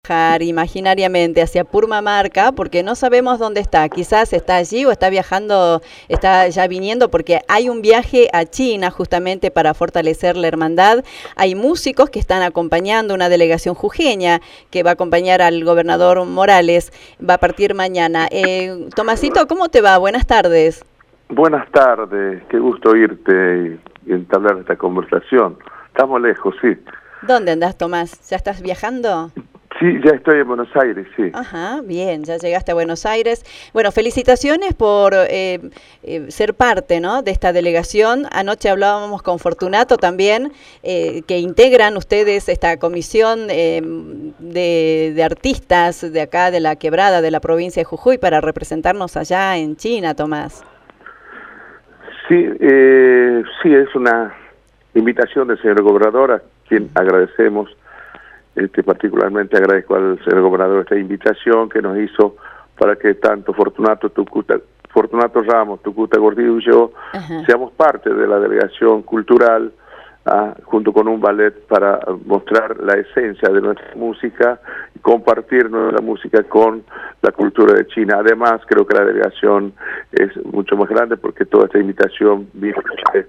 viajar imaginariamente hacia Purmamarca, porque no sabemos dónde está. Quizás está allí o está viajando, está ya viniendo, porque hay un viaje a China justamente para fortalecer la hermandad. Hay músicos que están acompañando una delegación jujeña que va a acompañar al gobernador Morales. Va a partir mañana. Tomasito, ¿cómo te va? Buenas tardes. Buenas tardes, qué gusto oírte y entablar esta conversación. Estamos lejos, sí. ¿Dónde andás, Tomás? ¿Ya estás viajando? Sí, ya estoy en Buenos Aires, sí. Ajá, bien, ya llegaste a Buenos Aires. Bueno, felicitaciones por ser parte, ¿no?, de esta delegación. Anoche hablábamos con Fortunato también, que integran ustedes esta comisión de artistas de acá, de la Quebrada, de la provincia de Jujuy, para representarnos allá en China, Tomás. Sí, sí, es una invitación del señor gobernador, a quien agradecemos. Particularmente agradezco al señor gobernador esta invitación que nos hizo para que tanto Fortunato Ramos, Tucuta Gordillo y yo seamos parte de la delegación cultural, junto con un ballet, para mostrar la esencia de nuestra música y compartir nuestra música con la cultura de China. Además, creo que la delegación es mucho más grande porque toda esta invitación vino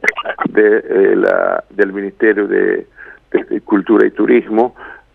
del Ministerio de Cultura y Turismo,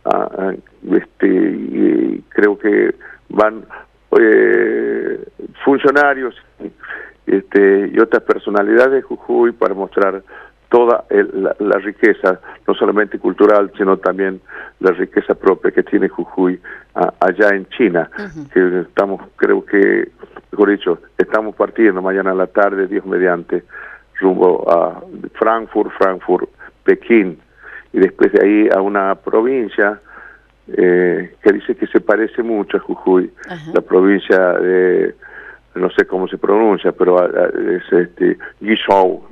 y creo que van funcionarios y otras personalidades de Jujuy para mostrar toda la riqueza, no solamente cultural, sino también la riqueza propia que tiene Jujuy allá en China. Que estamos, creo que, mejor dicho, estamos partiendo mañana a la tarde, Dios mediante, rumbo a Frankfurt, Pekín, y después de ahí a una provincia que dice que se parece mucho a Jujuy, la provincia de, no sé cómo se pronuncia, pero es Guizhou,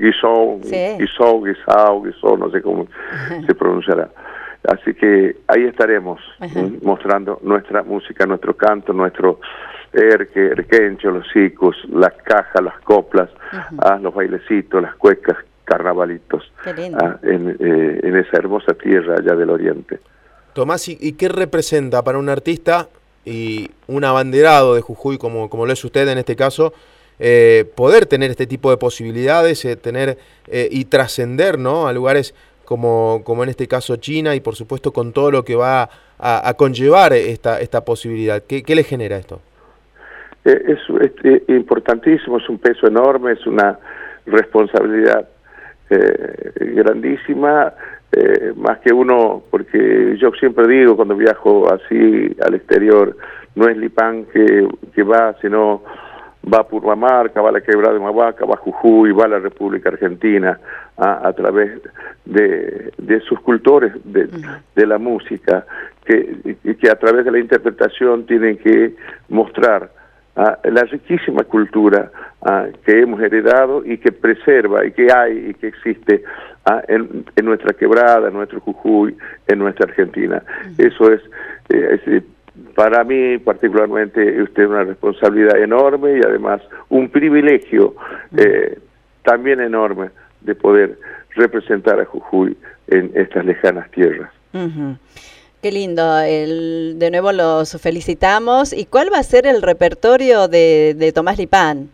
no sé cómo se pronunciará. Así que ahí estaremos mostrando nuestra música, nuestro canto, nuestro erquencho, los sicus, las cajas, las coplas, los bailecitos, las cuecas, carnavalitos, en esa hermosa tierra allá del oriente. Tomás, ¿y qué representa para un artista y un abanderado de Jujuy, como lo es usted en este caso, poder tener este tipo de posibilidades, tener y trascender, ¿no?, a lugares como en este caso China, y por supuesto con todo lo que va a conllevar esta posibilidad? ¿Qué le genera esto? Es importantísimo, es un peso enorme, es una responsabilidad grandísima, más que uno, porque yo siempre digo cuando viajo así al exterior, no es Lipán que va, sino va a Purmamarca, va a la Quebrada de Humahuaca, va a Jujuy, va a la República Argentina, a través de sus cultores de la música, que a través de la interpretación tienen que mostrar la riquísima cultura que hemos heredado y que preserva y que hay y que existe en nuestra Quebrada, en nuestro Jujuy, en nuestra Argentina. Eso es para mí particularmente una responsabilidad enorme y además un privilegio también enorme de poder representar a Jujuy en estas lejanas tierras. Qué lindo, de nuevo los felicitamos. ¿Y cuál va a ser el repertorio de Tomás Lipán?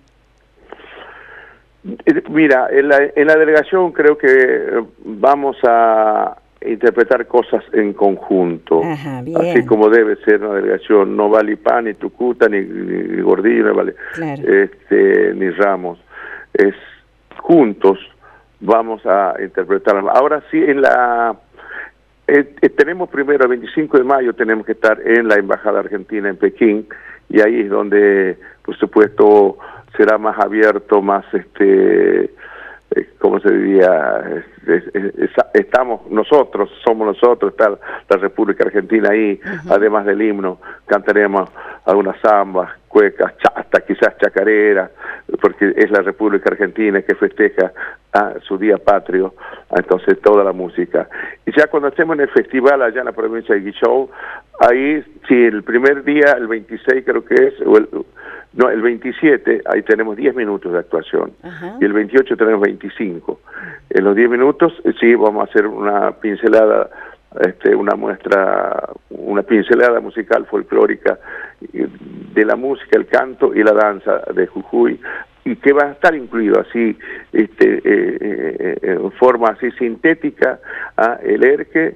Mira, en la delegación creo que vamos a interpretar cosas en conjunto, así como debe ser una delegación. No va Lipán, ni Tucuta, ni Gordillo, no vale, ni Ramos. Es juntos vamos a interpretar. Ahora sí, tenemos primero el 25 de mayo, tenemos que estar en la Embajada Argentina en Pekín, y ahí es donde, por supuesto, será más abierto, más, ¿cómo se diría? Somos nosotros, está la República Argentina ahí, además del himno, cantaremos algunas zambas, cuecas, hasta quizás chacareras, porque es la República Argentina que festeja su día patrio, entonces toda la música. Y ya cuando estemos en el festival allá en la provincia de Guizhou, ahí sí, el primer día, el 26 creo que es, el 27, ahí tenemos 10 minutos de actuación, y el 28 tenemos 25. En los 10 minutos, sí, vamos a hacer una pincelada, una muestra, una pincelada musical folclórica de la música, el canto y la danza de Jujuy, y que va a estar incluido así, en forma así sintética, el erque,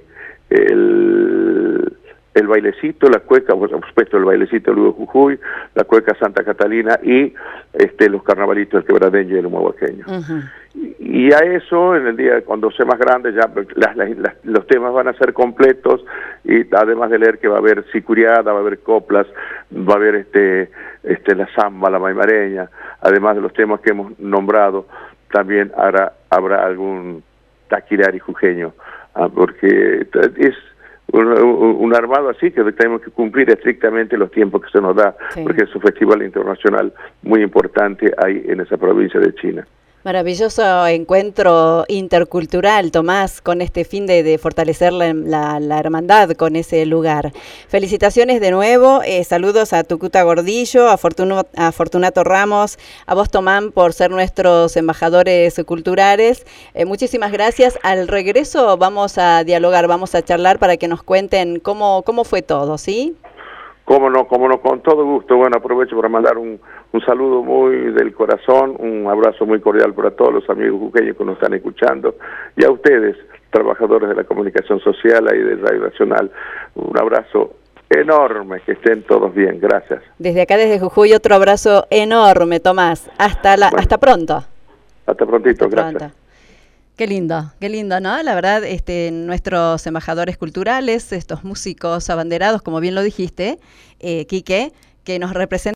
el bailecito, la cueca, por supuesto el bailecito Ludo Jujuy, la cueca Santa Catalina y los carnavalitos del quebradeño y el humahuaqueño. Y a eso, en el día cuando sea más grande, ya los temas van a ser completos, y además de leer que va a haber sicuriada, va a haber coplas, va a haber la samba, la maimareña, además de los temas que hemos nombrado, también habrá algún taquirari jujeño, porque es un armado así que tenemos que cumplir estrictamente los tiempos que se nos da, porque es un festival internacional muy importante ahí en esa provincia de China. Maravilloso encuentro intercultural, Tomás, con este fin de fortalecer la hermandad con ese lugar. Felicitaciones de nuevo, saludos a Tucuta Gordillo, a Fortunato Ramos, a vos, Tomán, por ser nuestros embajadores culturales. Muchísimas gracias. Al regreso vamos a dialogar, vamos a charlar para que nos cuenten cómo fue todo, ¿sí? Cómo no, con todo gusto. Bueno, aprovecho para mandar un saludo muy del corazón, un abrazo muy cordial para todos los amigos jujeños que nos están escuchando, y a ustedes, trabajadores de la comunicación social y de Radio Nacional, un abrazo enorme, que estén todos bien. Gracias. Desde acá, desde Jujuy, otro abrazo enorme, Tomás. Hasta pronto. Hasta prontito, gracias. Pronto. Qué lindo, ¿no? La verdad, nuestros embajadores culturales, estos músicos abanderados, como bien lo dijiste, Quique, que nos representan